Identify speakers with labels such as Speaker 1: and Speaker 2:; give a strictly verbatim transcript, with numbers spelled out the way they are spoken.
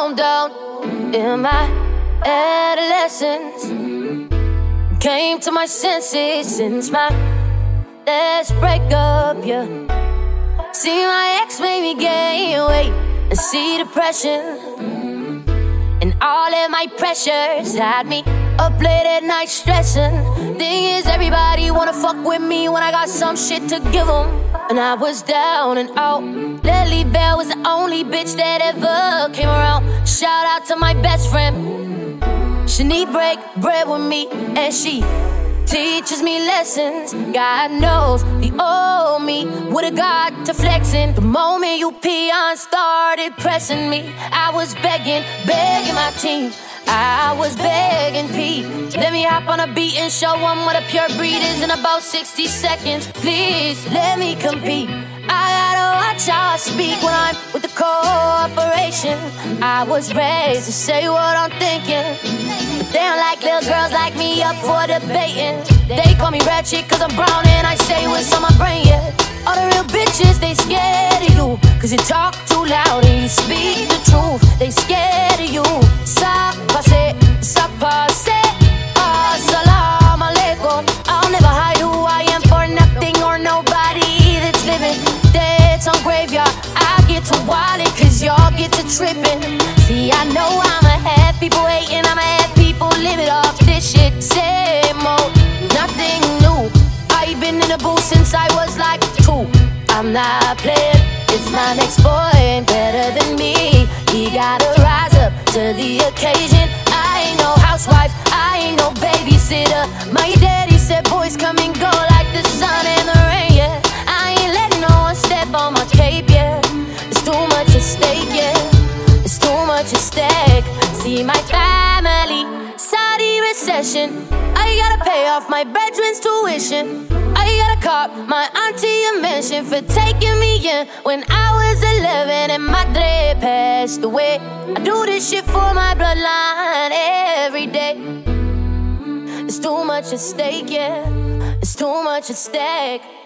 Speaker 1: down, down in my adolescence. Came to my senses since my last breakup, yeah. See, my ex made me gain weight and see depression, and all of my pressures had me up late at night stressing. Thing is, everybody wanna fuck with me when I got some shit to give them. And I was down and out. Lily Bell was the only bitch that ever came around. Shout out to my best friend. She need break bread with me, and she teaches me lessons. God knows the old me would've got to flexing. The moment you peon started pressing me, I was begging, begging my team. I was begging Pete, let me hop on a beat and show them what a pure breed is in about sixty seconds. Please, let me compete. I gotta watch how I speak when I'm with the corporation. I was raised to say what I'm thinking, but they don't like little girls like me up for debating. They call me ratchet cause I'm brown and I say what's on my brain, yeah. All the real bitches, they scared of you, cause you talk too loud and you speak the truth. They scared of you. Ça passe, ça passe, assalamu alaikum. I'll never hide who I am for nothing or nobody that's living. Dead on graveyard, I get to wildin' cause y'all get to tripping. See, I know I'ma have people hating, I'ma have people living off this shit. Same old, nothing new. I've been in the booth since I was like two. I'm not playing, if my next boy ain't better than me, he gotta rise up to the occasion. I ain't no housewife, I ain't no babysitter. My daddy said boys come and go like the sun and the rain, yeah. I ain't letting no one step on my cape, yeah. It's too much at stake, yeah. It's too much at stake. See my family, Saudi recession. I gotta pay off my brethren's tuition. I gotta cop my auntie a mention for taking me in when I was eleven and my madre passed away. I do this shit for my bloodline every day. It's too much at stake, yeah. It's too much at stake.